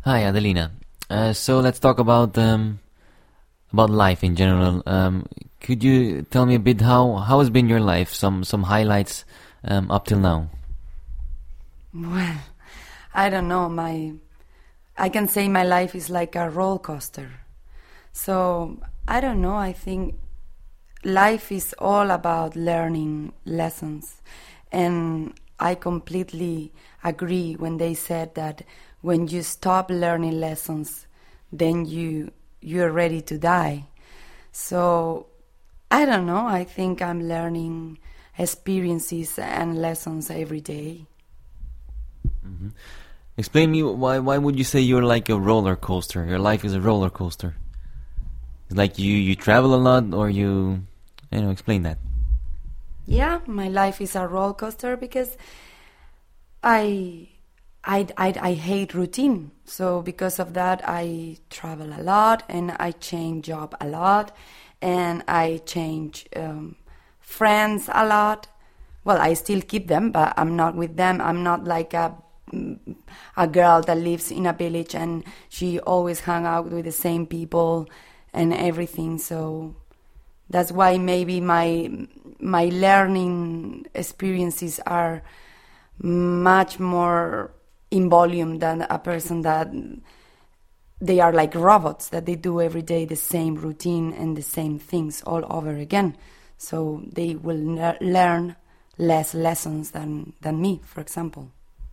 Hi, Adelina. So let's talk about life in general. Could you tell me a bit how has been your life? Some highlights up till now. Well, I don't know. I can say my life is like a roller coaster. So I don't know. I think life is all about learning lessons, and I completely agree when they said that when you stop learning lessons, then you're ready to die. So I don't know. I think I'm learning experiences and lessons every day. hmm Explain me why would you say you're like a roller coaster? Your life is a roller coaster. It's like you travel a lot, or you explain that. Yeah, my life is a roller coaster because I I hate routine. So because of that, I travel a lot and I change job a lot and I change friends a lot. Well, I still keep them, but I'm not with them. I'm not like a girl that lives in a village and she always hang out with the same people and everything. So that's why maybe my learning experiences are much more in volume than a person that they are like robots, that they do every day the same routine and the same things all over again. So they will learn less lessons than me, for example.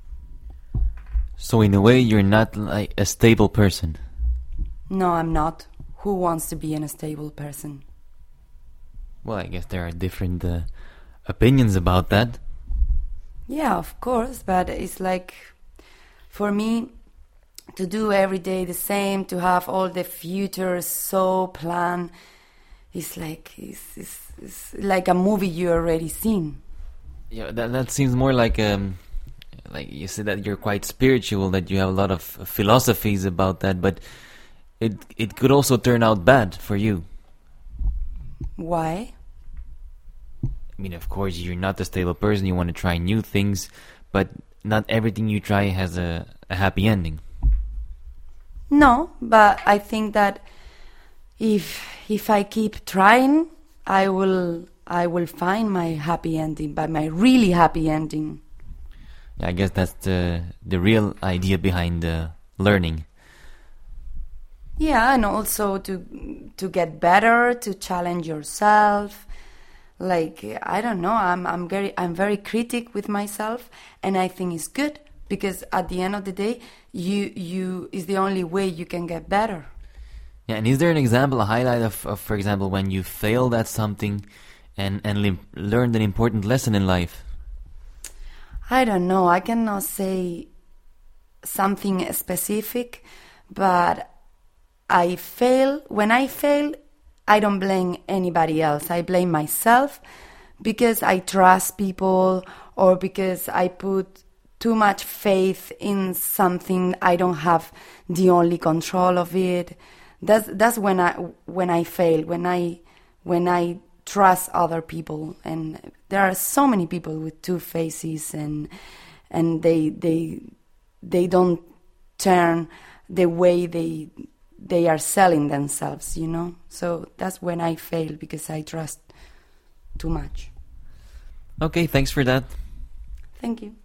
So in a way, you're not like a stable person. No, I'm not. Who wants to be an unstable person? Well, I guess there are different opinions about that. Yeah, of course, but it's like, for me, to do every day the same, to have all the futures so planned, it's like a movie you already seen. Yeah, that seems more like you said that you're quite spiritual, that you have a lot of philosophies about that, but it could also turn out bad for you. Why? I mean, of course, you're not a stable person. You want to try new things, but not everything you try has a happy ending. No, but I think that if I keep trying, I will find my happy ending, but my really happy ending. Yeah, I guess that's the real idea behind learning. Yeah, and also to get better, to challenge yourself. Like, I don't know, I'm very critic with myself, and I think it's good because at the end of the day, you is the only way you can get better. Yeah, and is there an example, a highlight of for example, when you failed at something and learned an important lesson in life? I don't know. I cannot say something specific, but when I fail, I don't blame anybody else. I blame myself because I trust people or because I put too much faith in something I don't have the only control of it. That's when I fail, when I trust other people. And there are so many people with two faces and they don't turn the way they are selling themselves, you know? So that's when I fail because I trust too much. Okay, thanks for that. Thank you.